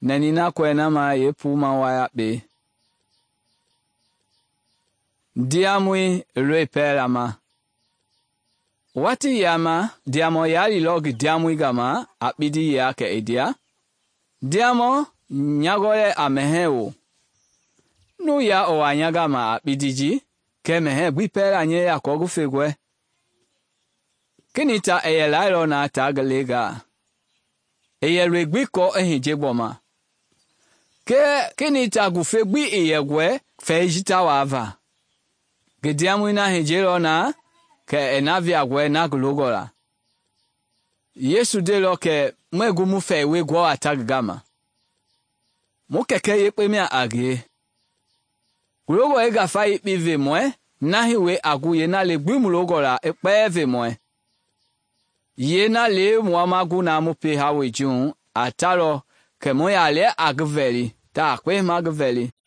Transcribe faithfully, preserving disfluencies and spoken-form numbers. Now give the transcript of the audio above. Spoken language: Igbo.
Nenina kwena ma ye puma waya be. Diamui re perama. Wati yama diamo yali log diamui gama apidi ya ke edia. Diamo nyagole ameheo. Nu ya o anyagama apidiji ke mehe gwi pera nye ya kogu fegwe. Kinita eye lairo na tagalega. Eye regwi ko ehi jegboma. Ke kinita gufe gwi eye gwe fejita wava. Gediamu ina hejero na ke enavi agwe na glogora. Yesu de lo ke mwegu mufe we gwo atagama. Mukeke yepe mi age. Glogo ega fa ipi ve mwe nahi we agu ye na le gwi mulogora ekpe ve mwe. Ye na le mwamagu na mupe hawe jun ataro ke mwe ale agveli ta kwe magveli.